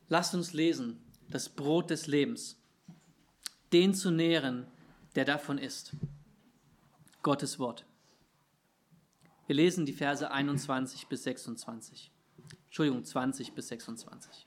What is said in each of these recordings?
Lasst uns lesen, das Brot des Lebens, den zu nähren, der davon isst. Gottes Wort. Wir lesen die Verse 21 bis 26. 20 bis 26.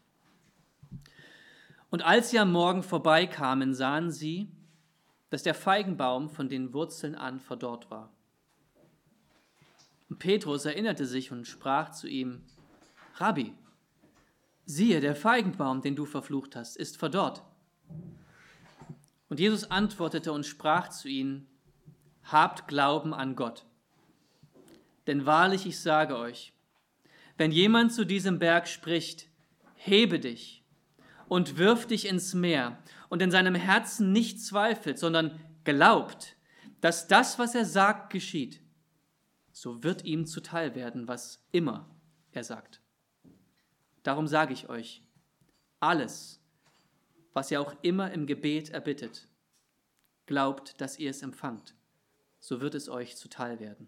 Und als sie am Morgen vorbeikamen, sahen sie, dass der Feigenbaum von den Wurzeln an verdorrt war. Und Petrus erinnerte sich und sprach zu ihm: Rabbi, siehe, der Feigenbaum, den du verflucht hast, ist verdorrt. Und Jesus antwortete und sprach zu ihnen: Habt Glauben an Gott. Denn wahrlich, ich sage euch, wenn jemand zu diesem Berg spricht, hebe dich und wirf dich ins Meer und in seinem Herzen nicht zweifelt, sondern glaubt, dass das, was er sagt, geschieht, so wird ihm zuteil werden, was immer er sagt. Darum sage ich euch, alles, was ihr auch immer im Gebet erbittet, glaubt, dass ihr es empfangt, so wird es euch zuteil werden.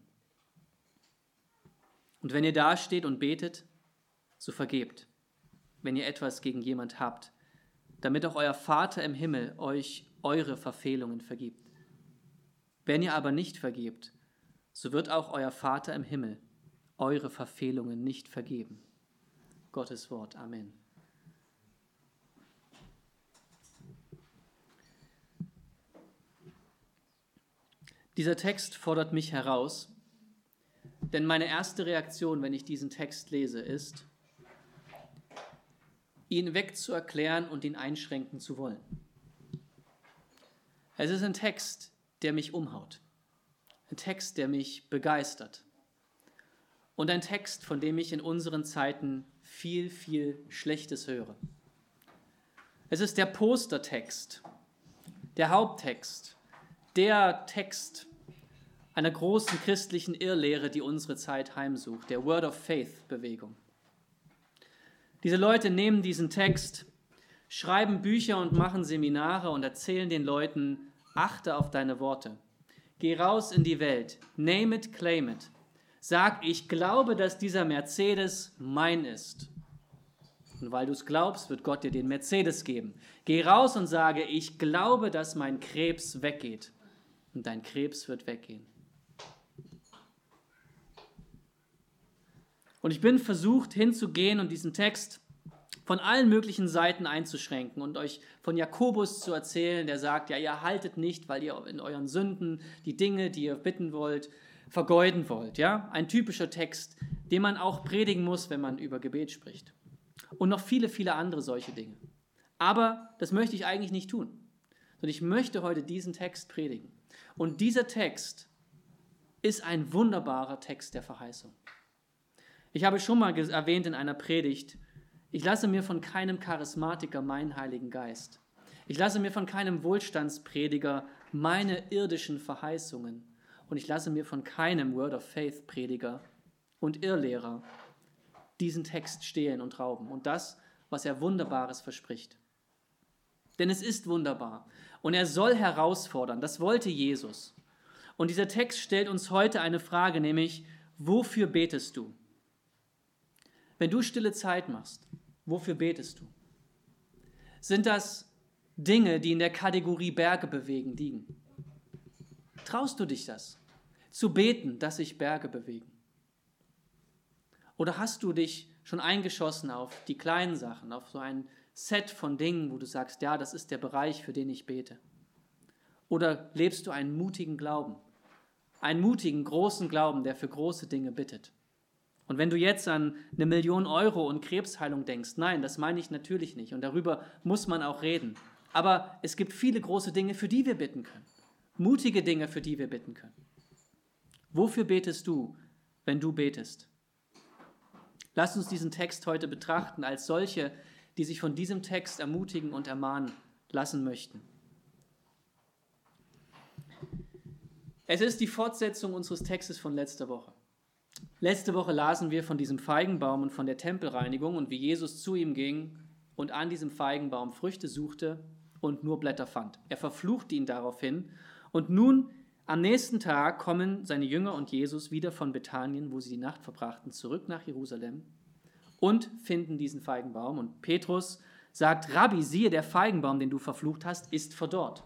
Und wenn ihr dasteht und betet, so vergebt, wenn ihr etwas gegen jemand habt, damit auch euer Vater im Himmel euch eure Verfehlungen vergibt. Wenn ihr aber nicht vergebt, so wird auch euer Vater im Himmel eure Verfehlungen nicht vergeben. Gottes Wort. Amen. Dieser Text fordert mich heraus, denn meine erste Reaktion, wenn ich diesen Text lese, ist, ihn wegzuerklären und ihn einschränken zu wollen. Es ist ein Text, der mich umhaut, ein Text, der mich begeistert und ein Text, von dem ich in unseren Zeiten viel, viel Schlechtes höre. Es ist der Postertext, der Haupttext, der Text einer großen christlichen Irrlehre, die unsere Zeit heimsucht, der Word of Faith-Bewegung. Diese Leute nehmen diesen Text, schreiben Bücher und machen Seminare und erzählen den Leuten: Achte auf deine Worte, geh raus in die Welt, name it, claim it. Sag, ich glaube, dass dieser Mercedes mein ist. Und weil du es glaubst, wird Gott dir den Mercedes geben. Geh raus und sage, ich glaube, dass mein Krebs weggeht. Und dein Krebs wird weggehen. Und ich bin versucht, hinzugehen und diesen Text von allen möglichen Seiten einzuschränken und euch von Jakobus zu erzählen, der sagt, ja, ihr haltet nicht, weil ihr in euren Sünden die Dinge, die ihr bitten wollt, vergeuden wollt. Ja? Ein typischer Text, den man auch predigen muss, wenn man über Gebet spricht. Und noch viele, viele andere solche Dinge. Aber das möchte ich eigentlich nicht tun, sondern ich möchte heute diesen Text predigen. Und dieser Text ist ein wunderbarer Text der Verheißung. Ich habe schon mal erwähnt in einer Predigt, ich lasse mir von keinem Charismatiker meinen Heiligen Geist. Ich lasse mir von keinem Wohlstandsprediger meine irdischen Verheißungen. Und ich lasse mir von keinem Word of Faith Prediger und Irrlehrer diesen Text stehlen und rauben. Und das, was er Wunderbares verspricht. Denn es ist wunderbar. Und er soll herausfordern. Das wollte Jesus. Und dieser Text stellt uns heute eine Frage, nämlich, wofür betest du? Wenn du stille Zeit machst, wofür betest du? Sind das Dinge, die in der Kategorie Berge bewegen, liegen? Traust du dich das, zu beten, dass sich Berge bewegen? Oder hast du dich schon eingeschossen auf die kleinen Sachen, auf so ein Set von Dingen, wo du sagst, ja, das ist der Bereich, für den ich bete? Oder lebst du einen mutigen Glauben, einen mutigen, großen Glauben, der für große Dinge bittet? Und wenn du jetzt an 1 Million Euro und Krebsheilung denkst, nein, das meine ich natürlich nicht. Und darüber muss man auch reden. Aber es gibt viele große Dinge, für die wir bitten können. Mutige Dinge, für die wir bitten können. Wofür betest du, wenn du betest? Lass uns diesen Text heute betrachten als solche, die sich von diesem Text ermutigen und ermahnen lassen möchten. Es ist die Fortsetzung unseres Textes von letzter Woche. Letzte Woche lasen wir von diesem Feigenbaum und von der Tempelreinigung und wie Jesus zu ihm ging und an diesem Feigenbaum Früchte suchte und nur Blätter fand. Er verfluchte ihn daraufhin und nun am nächsten Tag kommen seine Jünger und Jesus wieder von Bethanien, wo sie die Nacht verbrachten, zurück nach Jerusalem und finden diesen Feigenbaum. Und Petrus sagt, Rabbi, siehe, der Feigenbaum, den du verflucht hast, ist verdorrt.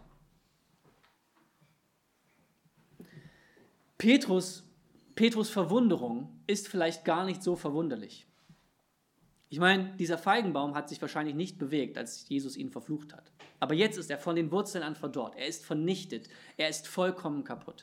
Petrus Verwunderung ist vielleicht gar nicht so verwunderlich. Ich meine, dieser Feigenbaum hat sich wahrscheinlich nicht bewegt, als Jesus ihn verflucht hat. Aber jetzt ist er von den Wurzeln an verdorrt. Er ist vernichtet. Er ist vollkommen kaputt.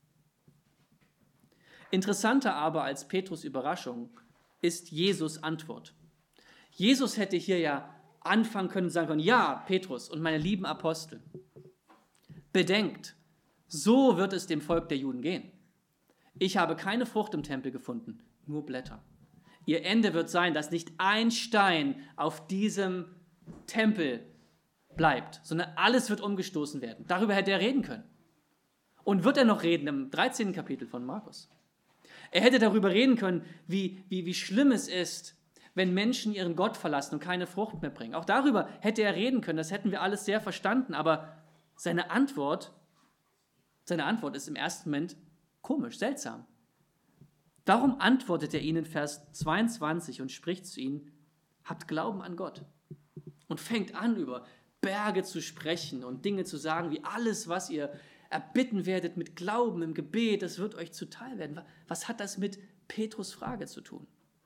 Interessanter aber als Petrus' Überraschung ist Jesus' Antwort. Jesus hätte hier ja anfangen können und sagen können, ja, Petrus und meine lieben Apostel, bedenkt, so wird es dem Volk der Juden gehen. Ich habe keine Frucht im Tempel gefunden, nur Blätter. Ihr Ende wird sein, dass nicht ein Stein auf diesem Tempel bleibt, sondern alles wird umgestoßen werden. Darüber hätte er reden können. Und wird er noch reden im 13. Kapitel von Markus. Er hätte darüber reden können, wie schlimm es ist, wenn Menschen ihren Gott verlassen und keine Frucht mehr bringen. Auch darüber hätte er reden können, das hätten wir alles sehr verstanden, aber seine Antwort ist im ersten Moment komisch, seltsam. Darum antwortet er ihnen in Vers 22 und spricht zu ihnen, habt Glauben an Gott. Und fängt an, über Berge zu sprechen und Dinge zu sagen, wie alles, was ihr erbitten werdet mit Glauben im Gebet, das wird euch zuteil werden. Was hat das mit Petrus' Frage zu tun?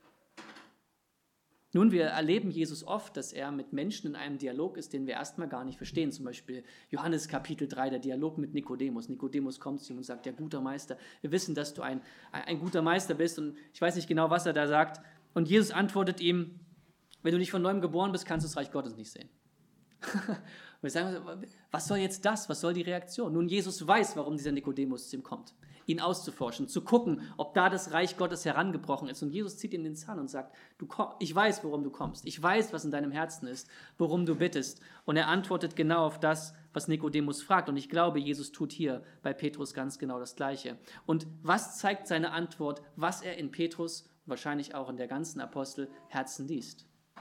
Nun, wir erleben Jesus oft, dass er mit Menschen in einem Dialog ist, den wir erstmal gar nicht verstehen. Zum Beispiel Johannes Kapitel 3, der Dialog mit Nikodemus. Nikodemus kommt zu ihm und sagt, ja, guter Meister, wir wissen, dass du ein guter Meister bist und ich weiß nicht genau, was er da sagt. Und Jesus antwortet ihm, wenn du nicht von neuem geboren bist, kannst du das Reich Gottes nicht sehen. Und wir sagen, was soll jetzt das? Was soll die Reaktion? Nun, Jesus weiß, warum dieser Nikodemus zu ihm kommt, ihn auszuforschen, zu gucken, ob da das Reich Gottes herangebrochen ist. Und Jesus zieht ihn in den Zahn und sagt, ich weiß, worum du kommst. Ich weiß, was in deinem Herzen ist, worum du bittest. Und er antwortet genau auf das, was Nikodemus fragt. Und ich glaube, Jesus tut hier bei Petrus ganz genau das Gleiche. Und was zeigt seine Antwort, was er in Petrus, wahrscheinlich auch in der ganzen Apostelherzen liest?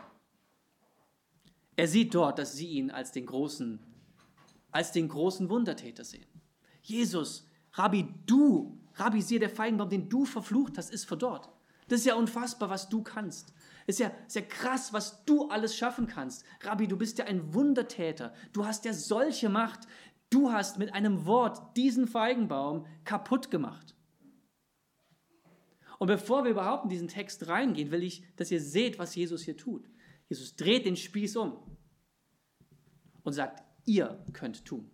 Er sieht dort, dass sie ihn als den großen Wundertäter sehen. Jesus, Rabbi, siehe, der Feigenbaum, den du verflucht hast, ist verdorrt. Das ist ja unfassbar, was du kannst. Ist ja krass, was du alles schaffen kannst. Rabbi, du bist ja ein Wundertäter. Du hast ja solche Macht. Du hast mit einem Wort diesen Feigenbaum kaputt gemacht. Und bevor wir überhaupt in diesen Text reingehen, will ich, dass ihr seht, was Jesus hier tut. Jesus dreht den Spieß um und sagt, ihr könnt tun.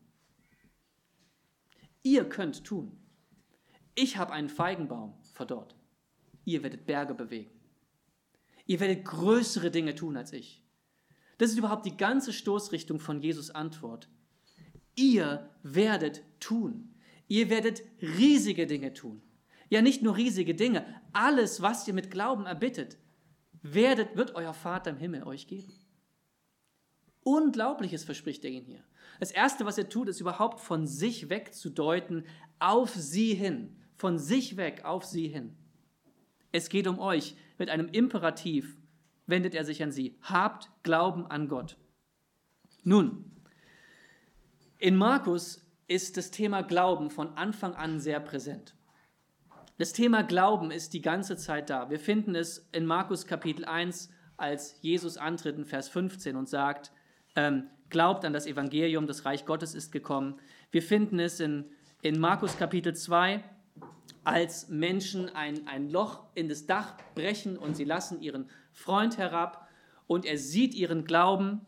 Ihr könnt tun. Ich habe einen Feigenbaum verdorrt. Ihr werdet Berge bewegen. Ihr werdet größere Dinge tun als ich. Das ist überhaupt die ganze Stoßrichtung von Jesus' Antwort. Ihr werdet tun. Ihr werdet riesige Dinge tun. Ja, nicht nur riesige Dinge. Alles, was ihr mit Glauben erbittet, wird euer Vater im Himmel euch geben. Unglaubliches verspricht er ihnen hier. Das Erste, was er tut, ist überhaupt von sich weg zu deuten auf sie hin. Von sich weg auf sie hin. Es geht um euch. Mit einem Imperativ wendet er sich an sie. Habt Glauben an Gott. Nun, in Markus ist das Thema Glauben von Anfang an sehr präsent. Das Thema Glauben ist die ganze Zeit da. Wir finden es in Markus Kapitel 1, als Jesus antritt in Vers 15 und sagt, glaubt an das Evangelium, das Reich Gottes ist gekommen. Wir finden es in Markus Kapitel 2, als Menschen ein Loch in das Dach brechen und sie lassen ihren Freund herab und er sieht ihren Glauben.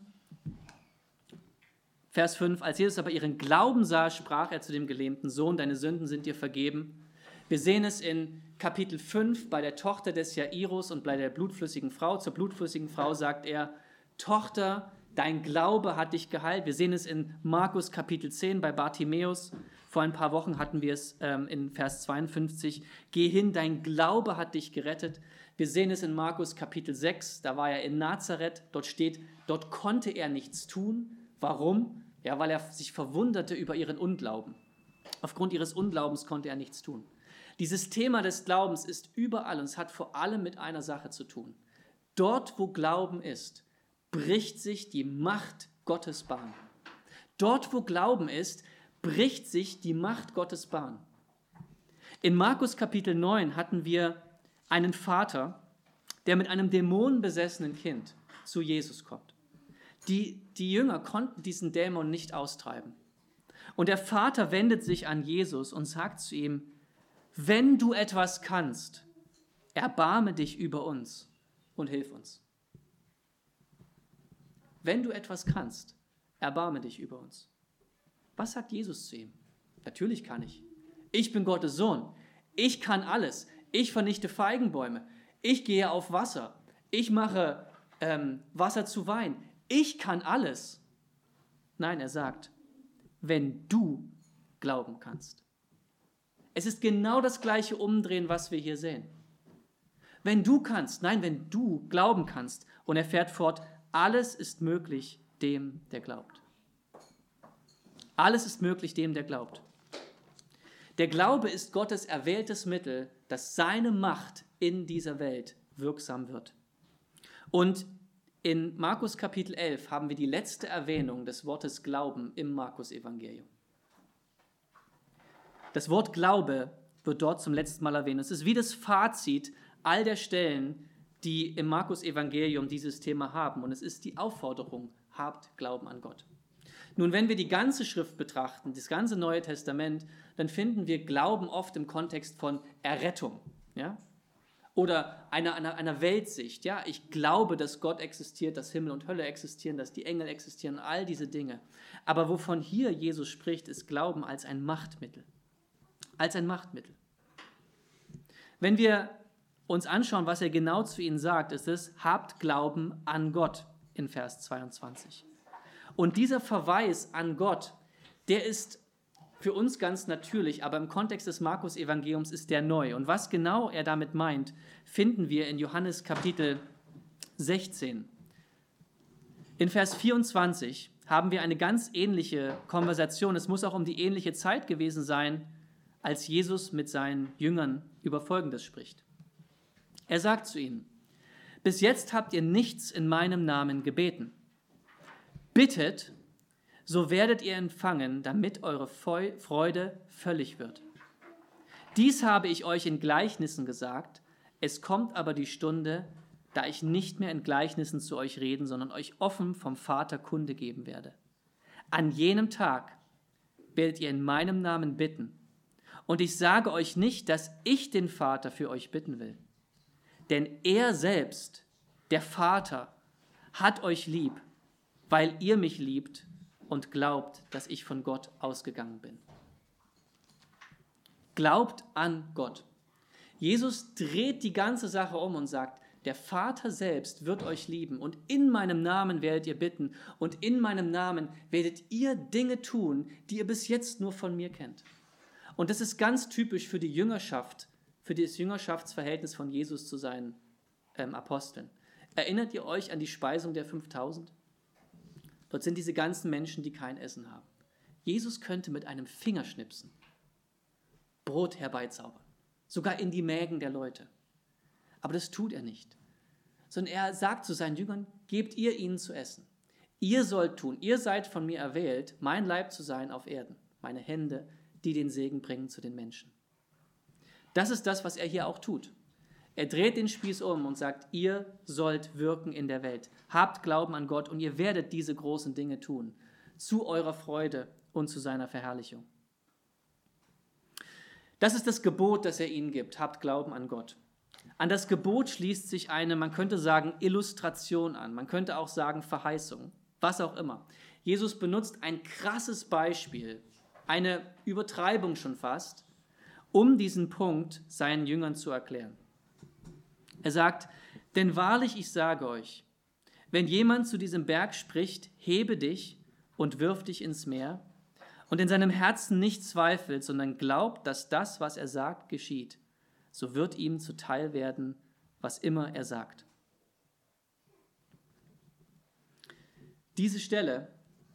Vers 5, als Jesus aber ihren Glauben sah, sprach er zu dem gelähmten Sohn, deine Sünden sind dir vergeben. Wir sehen es in Kapitel 5 bei der Tochter des Jairus und bei der blutflüssigen Frau. Zur blutflüssigen Frau sagt er, Tochter, dein Glaube hat dich geheilt. Wir sehen es in Markus Kapitel 10 bei Bartimäus. Vor ein paar Wochen hatten wir es in Vers 52. Geh hin, dein Glaube hat dich gerettet. Wir sehen es in Markus Kapitel 6. Da war er in Nazareth. Dort steht, dort konnte er nichts tun. Warum? Ja, weil er sich verwunderte über ihren Unglauben. Aufgrund ihres Unglaubens konnte er nichts tun. Dieses Thema des Glaubens ist überall und es hat vor allem mit einer Sache zu tun. Dort, wo Glauben ist, bricht sich die Macht Gottes Bahn. Dort, wo Glauben ist, bricht sich die Macht Gottes Bahn. In Markus Kapitel 9 hatten wir einen Vater, der mit einem dämonenbesessenen Kind zu Jesus kommt. Die Jünger konnten diesen Dämon nicht austreiben. Und der Vater wendet sich an Jesus und sagt zu ihm, wenn du etwas kannst, erbarme dich über uns und hilf uns. Wenn du etwas kannst, erbarme dich über uns. Was sagt Jesus zu ihm? Natürlich kann ich. Ich bin Gottes Sohn. Ich kann alles. Ich vernichte Feigenbäume. Ich gehe auf Wasser. Ich mache Wasser zu Wein. Ich kann alles. Nein, er sagt, wenn du glauben kannst. Es ist genau das gleiche Umdrehen, was wir hier sehen. Wenn du kannst, nein, wenn du glauben kannst. Und er fährt fort, alles ist möglich dem, der glaubt. Alles ist möglich dem, der glaubt. Der Glaube ist Gottes erwähltes Mittel, dass seine Macht in dieser Welt wirksam wird. Und in Markus Kapitel 11 haben wir die letzte Erwähnung des Wortes Glauben im Markus-Evangelium. Das Wort Glaube wird dort zum letzten Mal erwähnt. Es ist wie das Fazit all der Stellen, die im Markus-Evangelium dieses Thema haben. Und es ist die Aufforderung, habt Glauben an Gott. Nun, wenn wir die ganze Schrift betrachten, das ganze Neue Testament, dann finden wir Glauben oft im Kontext von Errettung, ja? Oder einer Weltsicht. Ja? Ich glaube, dass Gott existiert, dass Himmel und Hölle existieren, dass die Engel existieren, all diese Dinge. Aber wovon hier Jesus spricht, ist Glauben als ein Machtmittel. Als ein Machtmittel. Wenn wir uns anschauen, was er genau zu ihnen sagt, ist es, habt Glauben an Gott in Vers 22. Und dieser Verweis an Gott, der ist für uns ganz natürlich, aber im Kontext des Markus-Evangeliums ist der neu. Und was genau er damit meint, finden wir in Johannes Kapitel 16. In Vers 24 haben wir eine ganz ähnliche Konversation. Es muss auch um die ähnliche Zeit gewesen sein, als Jesus mit seinen Jüngern über Folgendes spricht. Er sagt zu ihnen, bis jetzt habt ihr nichts in meinem Namen gebeten. Bittet, so werdet ihr empfangen, damit eure Freude völlig wird. Dies habe ich euch in Gleichnissen gesagt, es kommt aber die Stunde, da ich nicht mehr in Gleichnissen zu euch reden, sondern euch offen vom Vater Kunde geben werde. An jenem Tag werdet ihr in meinem Namen bitten. Und ich sage euch nicht, dass ich den Vater für euch bitten will. Denn er selbst, der Vater, hat euch lieb, weil ihr mich liebt und glaubt, dass ich von Gott ausgegangen bin. Glaubt an Gott. Jesus dreht die ganze Sache um und sagt, der Vater selbst wird euch lieben und in meinem Namen werdet ihr bitten und in meinem Namen werdet ihr Dinge tun, die ihr bis jetzt nur von mir kennt. Und das ist ganz typisch für die Jüngerschaft, für das Jüngerschaftsverhältnis von Jesus zu seinen Aposteln. Erinnert ihr euch an die Speisung der 5000? Dort sind diese ganzen Menschen, die kein Essen haben. Jesus könnte mit einem Fingerschnipsen Brot herbeizaubern, sogar in die Mägen der Leute. Aber das tut er nicht, sondern er sagt zu seinen Jüngern, gebt ihr ihnen zu essen. Ihr sollt tun, ihr seid von mir erwählt, mein Leib zu sein auf Erden, meine Hände, die den Segen bringen zu den Menschen. Das ist das, was er hier auch tut. Er dreht den Spieß um und sagt, ihr sollt wirken in der Welt. Habt Glauben an Gott und ihr werdet diese großen Dinge tun, zu eurer Freude und zu seiner Verherrlichung. Das ist das Gebot, das er ihnen gibt. Habt Glauben an Gott. An das Gebot schließt sich eine, man könnte sagen, Illustration an. Man könnte auch sagen Verheißung, was auch immer. Jesus benutzt ein krasses Beispiel, eine Übertreibung schon fast, um diesen Punkt seinen Jüngern zu erklären. Er sagt, denn wahrlich, ich sage euch, wenn jemand zu diesem Berg spricht, hebe dich und wirf dich ins Meer, und in seinem Herzen nicht zweifelt, sondern glaubt, dass das, was er sagt, geschieht, so wird ihm zuteil werden, was immer er sagt. Diese Stelle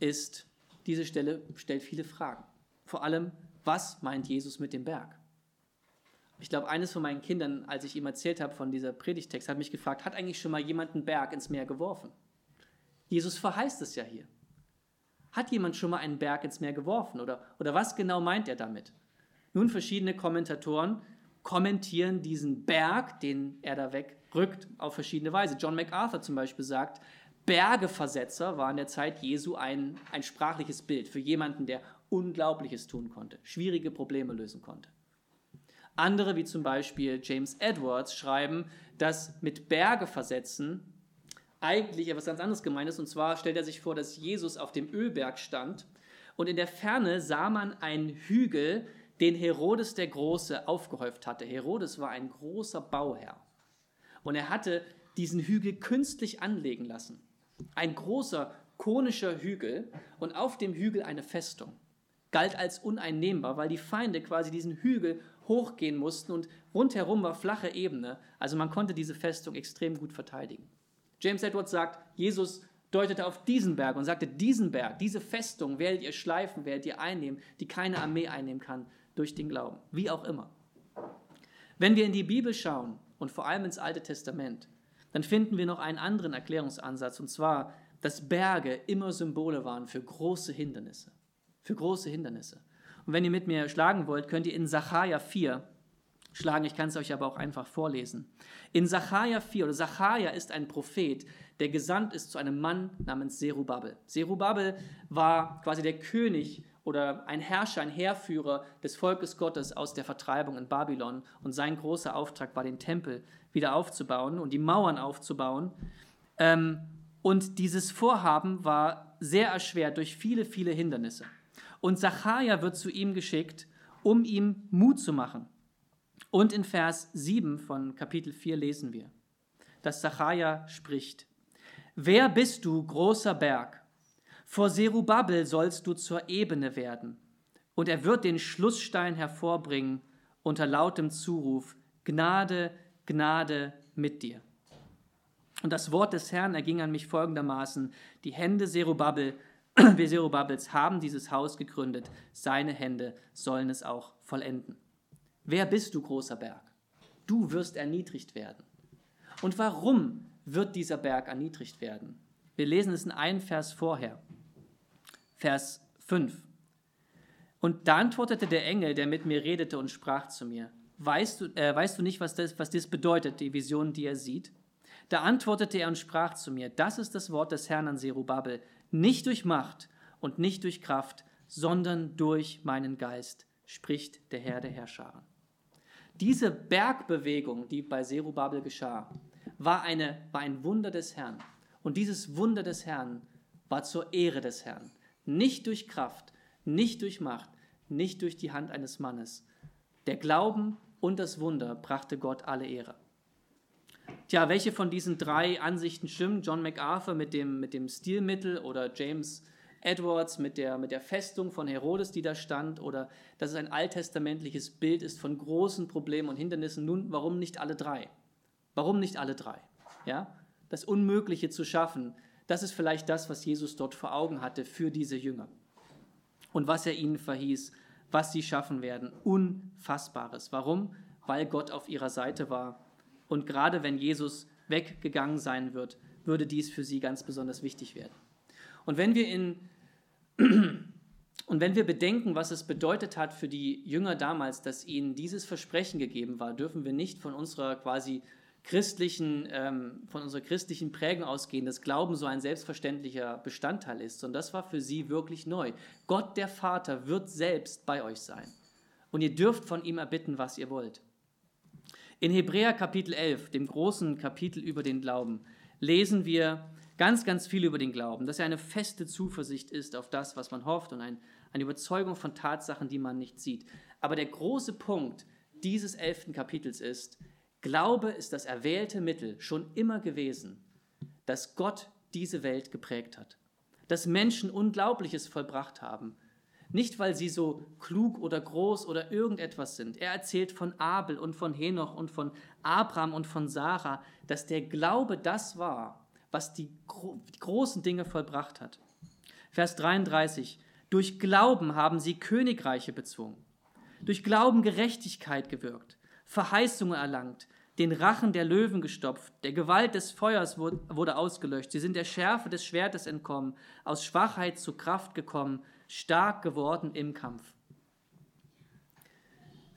stellt viele Fragen. Vor allem, was meint Jesus mit dem Berg? Ich glaube, eines von meinen Kindern, als ich ihm erzählt habe von dieser Predigtext, hat mich gefragt, hat eigentlich schon mal jemand einen Berg ins Meer geworfen? Jesus verheißt es ja hier. Hat jemand schon mal einen Berg ins Meer geworfen? Oder was genau meint er damit? Nun, verschiedene Kommentatoren kommentieren diesen Berg, den er da wegrückt, auf verschiedene Weise. John MacArthur zum Beispiel sagt, Bergeversetzer war in der Zeit Jesu ein sprachliches Bild für jemanden, der Unglaubliches tun konnte, schwierige Probleme lösen konnte. Andere, wie zum Beispiel James Edwards, schreiben, dass mit Berge versetzen eigentlich etwas ganz anderes gemeint ist. Und zwar stellt er sich vor, dass Jesus auf dem Ölberg stand und in der Ferne sah man einen Hügel, den Herodes der Große aufgehäuft hatte. Herodes war ein großer Bauherr und er hatte diesen Hügel künstlich anlegen lassen. Ein großer, konischer Hügel und auf dem Hügel eine Festung. Galt als uneinnehmbar, weil die Feinde quasi diesen Hügel hochgehen mussten und rundherum war flache Ebene. Also man konnte diese Festung extrem gut verteidigen. James Edwards sagt, Jesus deutete auf diesen Berg und sagte, diesen Berg, diese Festung werdet ihr schleifen, werdet ihr einnehmen, die keine Armee einnehmen kann durch den Glauben. Wie auch immer. Wenn wir in die Bibel schauen und vor allem ins Alte Testament, dann finden wir noch einen anderen Erklärungsansatz, und zwar, dass Berge immer Symbole waren für große Hindernisse. Für große Hindernisse. Und wenn ihr mit mir schlagen wollt, könnt ihr in Sacharja 4 schlagen, ich kann es euch aber auch einfach vorlesen. In Sacharja 4, oder Sacharja ist ein Prophet, der gesandt ist zu einem Mann namens Zerubabel. Zerubabel war quasi der König oder ein Herrscher, ein Heerführer des Volkes Gottes aus der Vertreibung in Babylon. Und sein großer Auftrag war, den Tempel wieder aufzubauen und die Mauern aufzubauen. Und dieses Vorhaben war sehr erschwert durch viele, viele Hindernisse. Und Sacharja wird zu ihm geschickt, um ihm Mut zu machen. Und in Vers 7 von Kapitel 4 lesen wir, dass Sacharja spricht: Wer bist du, großer Berg? Vor Zerubabel sollst du zur Ebene werden. Und er wird den Schlussstein hervorbringen unter lautem Zuruf: Gnade, Gnade mit dir. Und das Wort des Herrn erging an mich folgendermaßen: Die Hände Zerubabels haben dieses Haus gegründet, seine Hände sollen es auch vollenden. Wer bist du, großer Berg? Du wirst erniedrigt werden. Und warum wird dieser Berg erniedrigt werden? Wir lesen es in einem Vers vorher, Vers 5. Und da antwortete der Engel, der mit mir redete, und sprach zu mir: Weißt du nicht, was das bedeutet, die Vision, die er sieht? Da antwortete er und sprach zu mir: Das ist das Wort des Herrn an Zerubabel, nicht durch Macht und nicht durch Kraft, sondern durch meinen Geist, spricht der Herr der Herrscharen. Diese Bergbewegung, die bei Zerubabel geschah, war ein Wunder des Herrn. Und dieses Wunder des Herrn war zur Ehre des Herrn. Nicht durch Kraft, nicht durch Macht, nicht durch die Hand eines Mannes. Der Glauben und das Wunder brachte Gott alle Ehre. Tja, welche von diesen drei Ansichten stimmen? John MacArthur mit dem Stilmittel oder James Edwards mit der Festung von Herodes, die da stand, oder dass es ein alttestamentliches Bild ist von großen Problemen und Hindernissen. Nun, warum nicht alle drei? Warum nicht alle drei? Ja? Das Unmögliche zu schaffen, das ist vielleicht das, was Jesus dort vor Augen hatte für diese Jünger. Und was er ihnen verhieß, was sie schaffen werden. Unfassbares. Warum? Weil Gott auf ihrer Seite war. Und gerade wenn Jesus weggegangen sein wird, würde dies für sie ganz besonders wichtig werden. Und wenn wir bedenken, was es bedeutet hat für die Jünger damals, dass ihnen dieses Versprechen gegeben war, dürfen wir nicht von unserer christlichen Prägung ausgehen, dass Glauben so ein selbstverständlicher Bestandteil ist, sondern das war für sie wirklich neu. Gott, der Vater, wird selbst bei euch sein. Und ihr dürft von ihm erbitten, was ihr wollt. In Hebräer Kapitel 11, dem großen Kapitel über den Glauben, lesen wir ganz, ganz viel über den Glauben, dass er eine feste Zuversicht ist auf das, was man hofft, und eine Überzeugung von Tatsachen, die man nicht sieht. Aber der große Punkt dieses 11. Kapitels ist: Glaube ist das erwählte Mittel schon immer gewesen, dass Gott diese Welt geprägt hat, dass Menschen Unglaubliches vollbracht haben. Nicht, weil sie so klug oder groß oder irgendetwas sind. Er erzählt von Abel und von Henoch und von Abraham und von Sarah, dass der Glaube das war, was die großen Dinge vollbracht hat. Vers 33: Durch Glauben haben sie Königreiche bezwungen, durch Glauben Gerechtigkeit gewirkt, Verheißungen erlangt, den Rachen der Löwen gestopft, der Gewalt des Feuers wurde ausgelöscht, sie sind der Schärfe des Schwertes entkommen, aus Schwachheit zu Kraft gekommen, stark geworden im Kampf.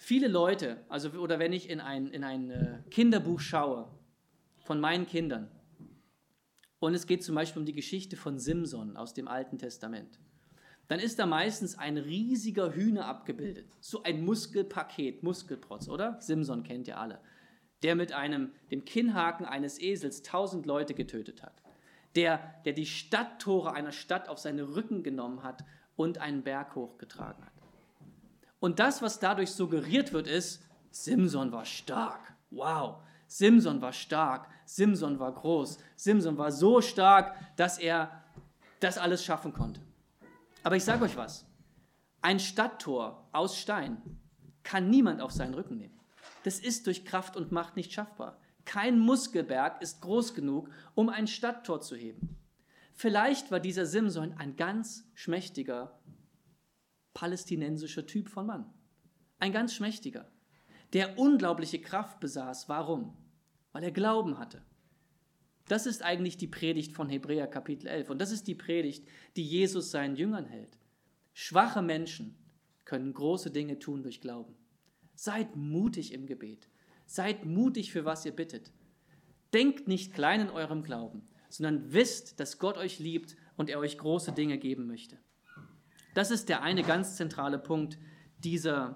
Viele Leute, oder wenn ich in ein Kinderbuch schaue von meinen Kindern, und es geht zum Beispiel um die Geschichte von Simson aus dem Alten Testament, dann ist da meistens ein riesiger Hühner abgebildet. So ein Muskelpaket, Muskelprotz, oder? Simson kennt ihr alle. Der mit dem Kinnhaken eines Esels 1000 Leute getötet hat. Der die Stadttore einer Stadt auf seine Rücken genommen hat und einen Berg hochgetragen hat. Und das, was dadurch suggeriert wird, ist, Simson war stark. Wow, Simson war stark. Simson war groß. Simson war so stark, dass er das alles schaffen konnte. Aber ich sage euch was, ein Stadttor aus Stein kann niemand auf seinen Rücken nehmen. Das ist durch Kraft und Macht nicht schaffbar. Kein Muskelberg ist groß genug, um ein Stadttor zu heben. Vielleicht war dieser Simson ein ganz schmächtiger palästinensischer Typ von Mann. Ein ganz schmächtiger, der unglaubliche Kraft besaß. Warum? Weil er Glauben hatte. Das ist eigentlich die Predigt von Hebräer Kapitel 11. Und das ist die Predigt, die Jesus seinen Jüngern hält. Schwache Menschen können große Dinge tun durch Glauben. Seid mutig im Gebet. Seid mutig, für was ihr bittet. Denkt nicht klein in eurem Glauben, sondern wisst, dass Gott euch liebt und er euch große Dinge geben möchte. Das ist der eine ganz zentrale Punkt dieser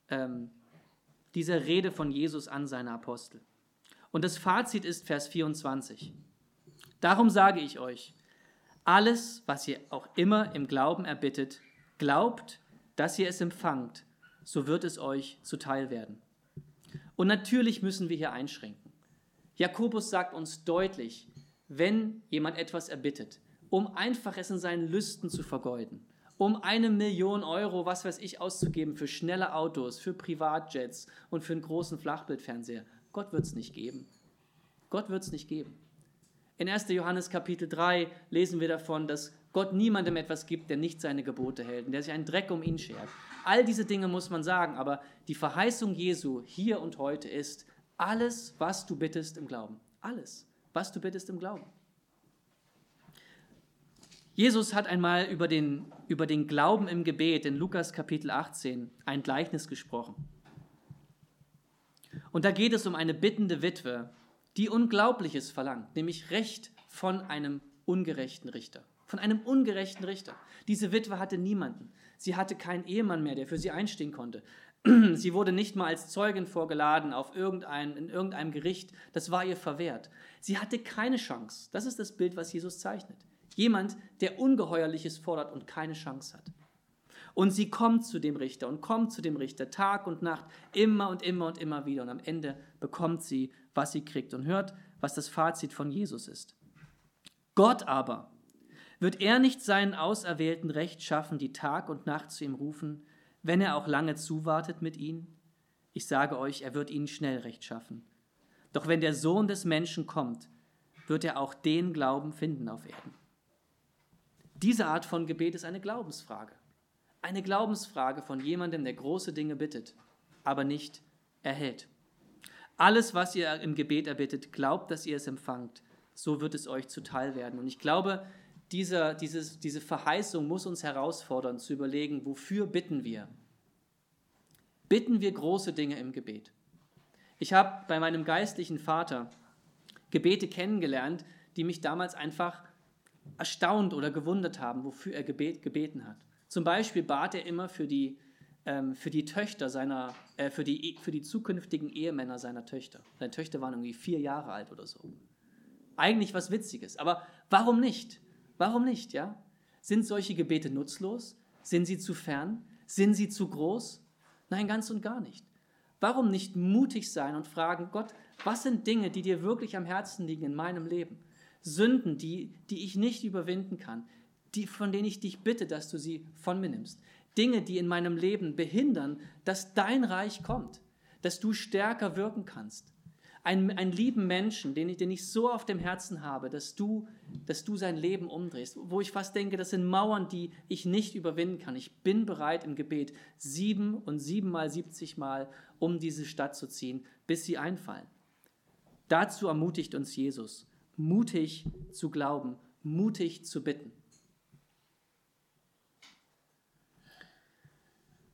Rede von Jesus an seine Apostel. Und das Fazit ist Vers 24. Darum sage ich euch, alles, was ihr auch immer im Glauben erbittet, glaubt, dass ihr es empfangt, so wird es euch zuteil werden. Und natürlich müssen wir hier einschränken. Jakobus sagt uns deutlich, wenn jemand etwas erbittet, um einfach es in seinen Lüsten zu vergeuden, um 1 Million Euro, was weiß ich, auszugeben für schnelle Autos, für Privatjets und für einen großen Flachbildfernseher, Gott wird es nicht geben. Gott wird es nicht geben. In 1. Johannes Kapitel 3 lesen wir davon, dass Gott niemandem etwas gibt, der nicht seine Gebote hält und der sich einen Dreck um ihn schert. All diese Dinge muss man sagen, aber die Verheißung Jesu hier und heute ist, alles, was du bittest im Glauben. Alles, was du bittest im Glauben. Jesus hat einmal über den Glauben im Gebet in Lukas Kapitel 18 ein Gleichnis gesprochen. Und da geht es um eine bittende Witwe, die Unglaubliches verlangt, nämlich Recht von einem ungerechten Richter. Von einem ungerechten Richter. Diese Witwe hatte niemanden. Sie hatte keinen Ehemann mehr, der für sie einstehen konnte. Sie wurde nicht mal als Zeugin vorgeladen in irgendeinem Gericht. Das war ihr verwehrt. Sie hatte keine Chance. Das ist das Bild, was Jesus zeichnet. Jemand, der Ungeheuerliches fordert und keine Chance hat. Und sie kommt zu dem Richter und kommt zu dem Richter Tag und Nacht, immer und immer und immer wieder. Und am Ende bekommt sie, was sie kriegt und hört, was das Fazit von Jesus ist. Gott aber, wird er nicht seinen Auserwählten Recht schaffen, die Tag und Nacht zu ihm rufen, wenn er auch lange zuwartet mit ihnen? Ich sage euch, er wird ihnen schnell Recht schaffen. Doch wenn der Sohn des Menschen kommt, wird er auch den Glauben finden auf Erden. Diese Art von Gebet ist eine Glaubensfrage. Eine Glaubensfrage von jemandem, der große Dinge bittet, aber nicht erhält. Alles, was ihr im Gebet erbittet, glaubt, dass ihr es empfangt. So wird es euch zuteil werden. Und ich glaube, diese Verheißung muss uns herausfordern, zu überlegen, wofür bitten wir? Bitten wir große Dinge im Gebet? Ich habe bei meinem geistlichen Vater Gebete kennengelernt, die mich damals einfach erstaunt oder gewundert haben, wofür er gebeten hat. Zum Beispiel bat er immer für die Töchter für die zukünftigen Ehemänner seiner Töchter. Seine Töchter waren irgendwie 4 Jahre alt oder so. Eigentlich was Witziges, aber warum nicht? Warum nicht, ja? Sind solche Gebete nutzlos? Sind sie zu fern? Sind sie zu groß? Nein, ganz und gar nicht. Warum nicht mutig sein und fragen, Gott, was sind Dinge, die dir wirklich am Herzen liegen in meinem Leben? Sünden, die ich nicht überwinden kann, von denen ich dich bitte, dass du sie von mir nimmst. Dinge, die in meinem Leben behindern, dass dein Reich kommt, dass du stärker wirken kannst. Einen lieben Menschen, den ich so auf dem Herzen habe, dass du sein Leben umdrehst, wo ich fast denke, das sind Mauern, die ich nicht überwinden kann. Ich bin bereit im Gebet 7 und 7 mal 70 Mal um diese Stadt zu ziehen, bis sie einfallen. Dazu ermutigt uns Jesus, mutig zu glauben, mutig zu bitten.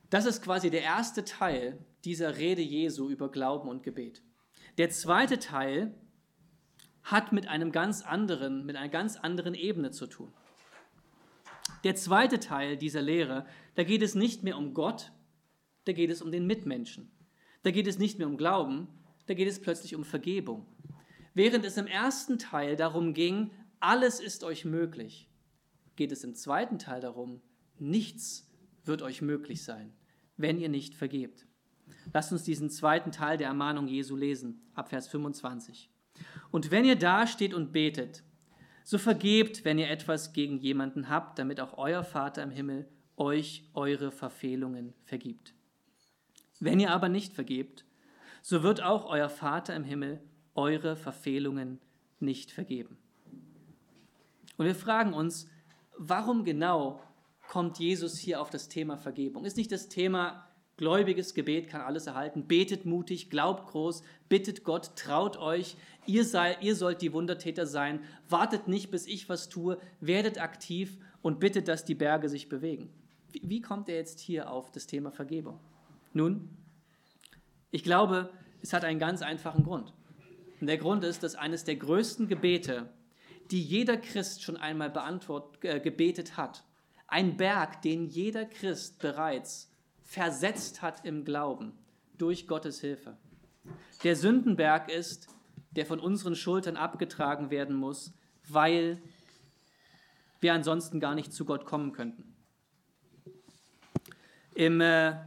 Das ist quasi der erste Teil dieser Rede Jesu über Glauben und Gebet. Der zweite Teil hat mit einer ganz anderen Ebene zu tun. Der zweite Teil dieser Lehre, da geht es nicht mehr um Gott, da geht es um den Mitmenschen. Da geht es nicht mehr um Glauben, da geht es plötzlich um Vergebung. Während es im ersten Teil darum ging, alles ist euch möglich, geht es im zweiten Teil darum, nichts wird euch möglich sein, wenn ihr nicht vergebt. Lasst uns diesen zweiten Teil der Ermahnung Jesu lesen, ab Vers 25. Und wenn ihr dasteht und betet, so vergebt, wenn ihr etwas gegen jemanden habt, damit auch euer Vater im Himmel euch eure Verfehlungen vergibt. Wenn ihr aber nicht vergebt, so wird auch euer Vater im Himmel eure Verfehlungen nicht vergeben. Und wir fragen uns, warum genau kommt Jesus hier auf das Thema Vergebung? Ist nicht das Thema gläubiges Gebet kann alles erhalten, betet mutig, glaubt groß, bittet Gott, traut euch, ihr sollt die Wundertäter sein, wartet nicht, bis ich was tue, werdet aktiv und bittet, dass die Berge sich bewegen. Wie kommt er jetzt hier auf das Thema Vergebung? Nun, ich glaube, es hat einen ganz einfachen Grund. Und der Grund ist, dass eines der größten Gebete, die jeder Christ schon einmal gebetet hat, ein Berg, den jeder Christ bereits versetzt hat im Glauben durch Gottes Hilfe. Der Sündenberg ist, der von unseren Schultern abgetragen werden muss, weil wir ansonsten gar nicht zu Gott kommen könnten. Im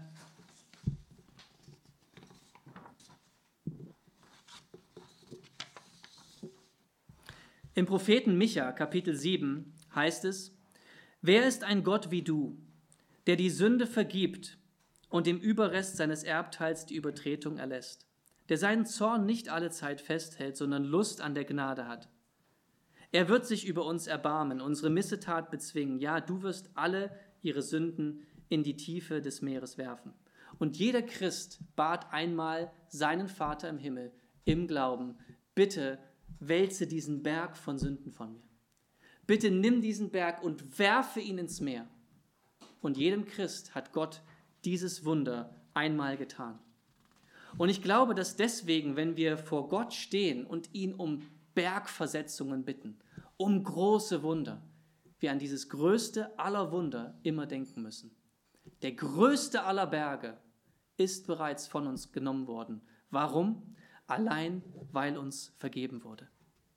Propheten Micha, Kapitel 7, heißt es: Wer ist ein Gott wie du, der die Sünde vergibt und dem Überrest seines Erbteils die Übertretung erlässt, der seinen Zorn nicht allezeit festhält, sondern Lust an der Gnade hat? Er wird sich über uns erbarmen, unsere Missetat bezwingen. Ja, du wirst alle ihre Sünden in die Tiefe des Meeres werfen. Und jeder Christ bat einmal seinen Vater im Himmel im Glauben: Bitte wälze diesen Berg von Sünden von mir. Bitte nimm diesen Berg und werfe ihn ins Meer. Und jedem Christ hat Gott dieses Wunder einmal getan. Und ich glaube, dass deswegen, wenn wir vor Gott stehen und ihn um Bergversetzungen bitten, um große Wunder, wir an dieses größte aller Wunder immer denken müssen. Der größte aller Berge ist bereits von uns genommen worden. Warum? Allein, weil uns vergeben wurde.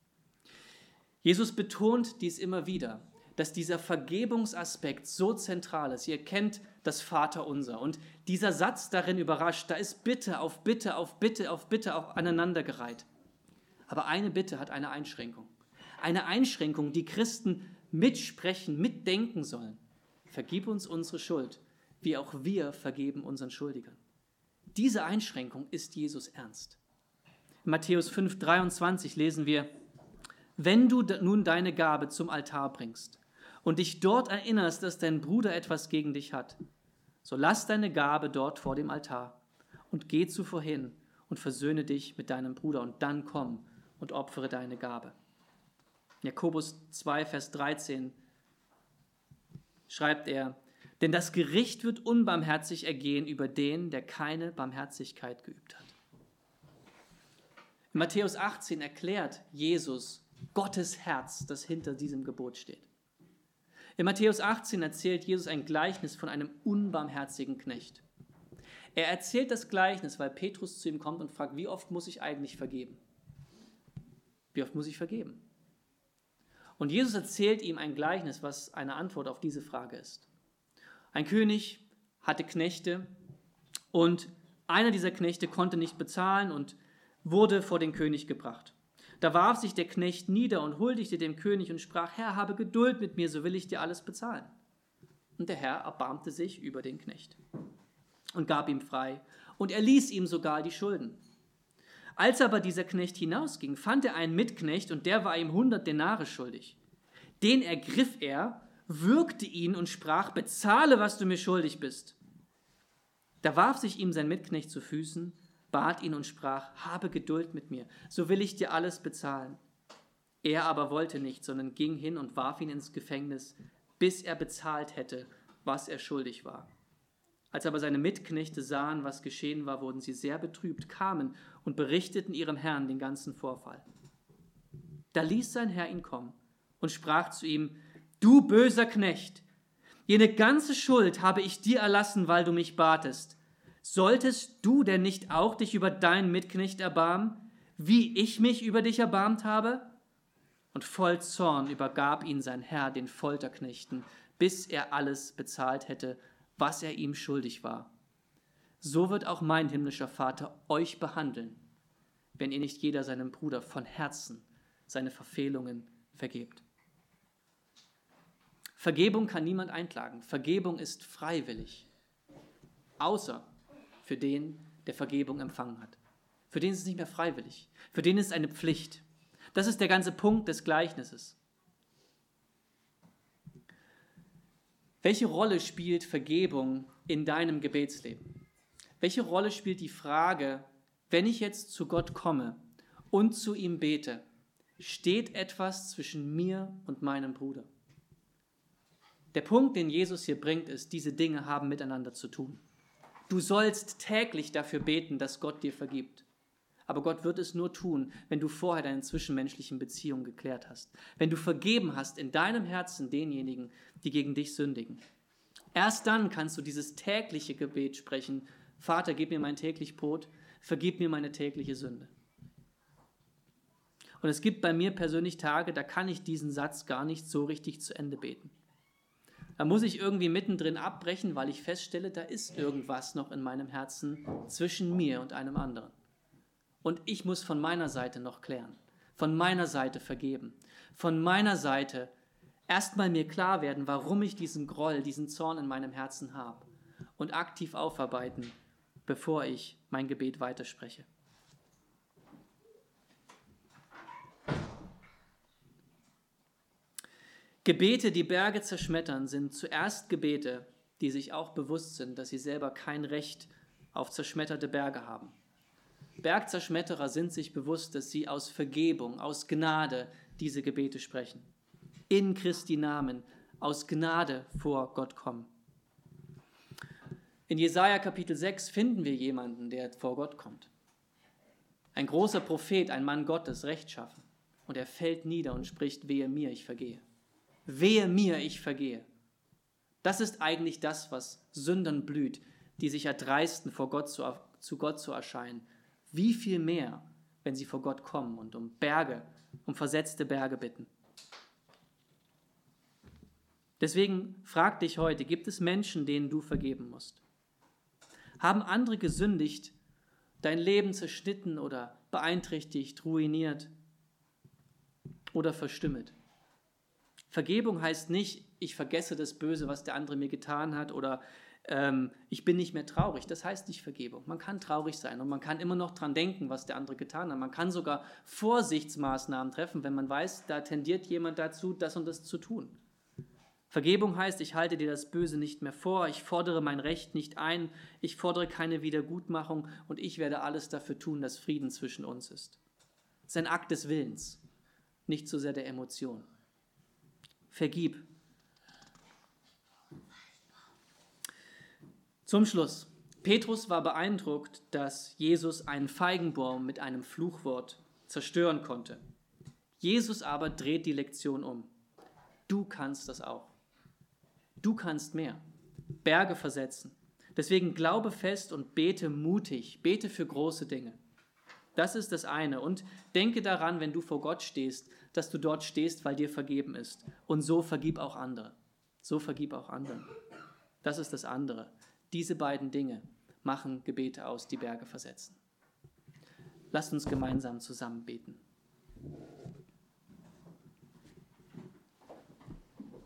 Jesus betont dies immer wieder, dass dieser Vergebungsaspekt so zentral ist. Ihr kennt das Vaterunser. Und dieser Satz darin überrascht, da ist Bitte auf Bitte auf Bitte auf Bitte aneinandergereiht. Aber eine Bitte hat eine Einschränkung. Eine Einschränkung, die Christen mitsprechen, mitdenken sollen. Vergib uns unsere Schuld, wie auch wir vergeben unseren Schuldigern. Diese Einschränkung ist Jesus ernst. In Matthäus 5,23 lesen wir: Wenn du nun deine Gabe zum Altar bringst und dich dort erinnerst, dass dein Bruder etwas gegen dich hat, so lass deine Gabe dort vor dem Altar und geh zuvor hin und versöhne dich mit deinem Bruder und dann komm und opfere deine Gabe. Jakobus 2, Vers 13 schreibt er: Denn das Gericht wird unbarmherzig ergehen über den, der keine Barmherzigkeit geübt hat. In Matthäus 18 erklärt Jesus Gottes Herz, das hinter diesem Gebot steht. In Matthäus 18 erzählt Jesus ein Gleichnis von einem unbarmherzigen Knecht. Er erzählt das Gleichnis, weil Petrus zu ihm kommt und fragt: Wie oft muss ich eigentlich vergeben? Wie oft muss ich vergeben? Und Jesus erzählt ihm ein Gleichnis, was eine Antwort auf diese Frage ist. Ein König hatte Knechte und einer dieser Knechte konnte nicht bezahlen und wurde vor den König gebracht. Da warf sich der Knecht nieder und huldigte dem König und sprach: Herr, habe Geduld mit mir, so will ich dir alles bezahlen. Und der Herr erbarmte sich über den Knecht und gab ihm frei und erließ ihm sogar die Schulden. Als aber dieser Knecht hinausging, fand er einen Mitknecht und der war ihm 100 Denare schuldig. Den ergriff er, würgte ihn und sprach: Bezahle, was du mir schuldig bist. Da warf sich ihm sein Mitknecht zu Füßen, bat ihn und sprach: Habe Geduld mit mir, so will ich dir alles bezahlen. Er aber wollte nicht, sondern ging hin und warf ihn ins Gefängnis, bis er bezahlt hätte, was er schuldig war. Als aber seine Mitknechte sahen, was geschehen war, wurden sie sehr betrübt, kamen und berichteten ihrem Herrn den ganzen Vorfall. Da ließ sein Herr ihn kommen und sprach zu ihm: Du böser Knecht, jene ganze Schuld habe ich dir erlassen, weil du mich batest. Solltest du denn nicht auch dich über deinen Mitknecht erbarmen, wie ich mich über dich erbarmt habe? Und voll Zorn übergab ihn sein Herr den Folterknechten, bis er alles bezahlt hätte, was er ihm schuldig war. So wird auch mein himmlischer Vater euch behandeln, wenn ihr nicht jeder seinem Bruder von Herzen seine Verfehlungen vergebt. Vergebung kann niemand einklagen. Vergebung ist freiwillig, außer für den, der Vergebung empfangen hat. Für den ist es nicht mehr freiwillig. Für den ist es eine Pflicht. Das ist der ganze Punkt des Gleichnisses. Welche Rolle spielt Vergebung in deinem Gebetsleben? Welche Rolle spielt die Frage, wenn ich jetzt zu Gott komme und zu ihm bete, steht etwas zwischen mir und meinem Bruder? Der Punkt, den Jesus hier bringt, ist, diese Dinge haben miteinander zu tun. Du sollst täglich dafür beten, dass Gott dir vergibt. Aber Gott wird es nur tun, wenn du vorher deine zwischenmenschlichen Beziehungen geklärt hast. Wenn du vergeben hast in deinem Herzen denjenigen, die gegen dich sündigen. Erst dann kannst du dieses tägliche Gebet sprechen: Vater, gib mir mein täglich Brot, vergib mir meine tägliche Sünde. Und es gibt bei mir persönlich Tage, da kann ich diesen Satz gar nicht so richtig zu Ende beten. Da muss ich irgendwie mittendrin abbrechen, weil ich feststelle, da ist irgendwas noch in meinem Herzen zwischen mir und einem anderen. Und ich muss von meiner Seite noch klären, von meiner Seite vergeben, von meiner Seite erstmal mir klar werden, warum ich diesen Groll, diesen Zorn in meinem Herzen habe und aktiv aufarbeiten, bevor ich mein Gebet weiterspreche. Gebete, die Berge zerschmettern, sind zuerst Gebete, die sich auch bewusst sind, dass sie selber kein Recht auf zerschmetterte Berge haben. Bergzerschmetterer sind sich bewusst, dass sie aus Vergebung, aus Gnade diese Gebete sprechen. In Christi Namen, aus Gnade vor Gott kommen. In Jesaja Kapitel 6 finden wir jemanden, der vor Gott kommt. Ein großer Prophet, ein Mann Gottes, rechtschaffen. Und er fällt nieder und spricht: Wehe mir, ich vergehe. Wehe mir, ich vergehe. Das ist eigentlich das, was Sündern blüht, die sich erdreisten, zu Gott zu erscheinen. Wie viel mehr, wenn sie vor Gott kommen und um versetzte Berge bitten. Deswegen frag dich heute: Gibt es Menschen, denen du vergeben musst? Haben andere gesündigt, dein Leben zerschnitten oder beeinträchtigt, ruiniert oder verstümmelt? Vergebung heißt nicht, ich vergesse das Böse, was der andere mir getan hat, oder ich bin nicht mehr traurig. Das heißt nicht Vergebung. Man kann traurig sein und man kann immer noch dran denken, was der andere getan hat. Man kann sogar Vorsichtsmaßnahmen treffen, wenn man weiß, da tendiert jemand dazu, das und das zu tun. Vergebung heißt, ich halte dir das Böse nicht mehr vor, ich fordere mein Recht nicht ein, ich fordere keine Wiedergutmachung und ich werde alles dafür tun, dass Frieden zwischen uns ist. Es ist ein Akt des Willens, nicht so sehr der Emotion. Vergib. Zum Schluss. Petrus war beeindruckt, dass Jesus einen Feigenbaum mit einem Fluchwort zerstören konnte. Jesus aber dreht die Lektion um. Du kannst das auch. Du kannst mehr. Berge versetzen. Deswegen glaube fest und bete mutig. Bete für große Dinge. Das ist das eine. Und denke daran, wenn du vor Gott stehst, dass du dort stehst, weil dir vergeben ist. Und so vergib auch andere. So vergib auch anderen. Das ist das andere. Diese beiden Dinge machen Gebete aus, die Berge versetzen. Lasst uns gemeinsam zusammen beten.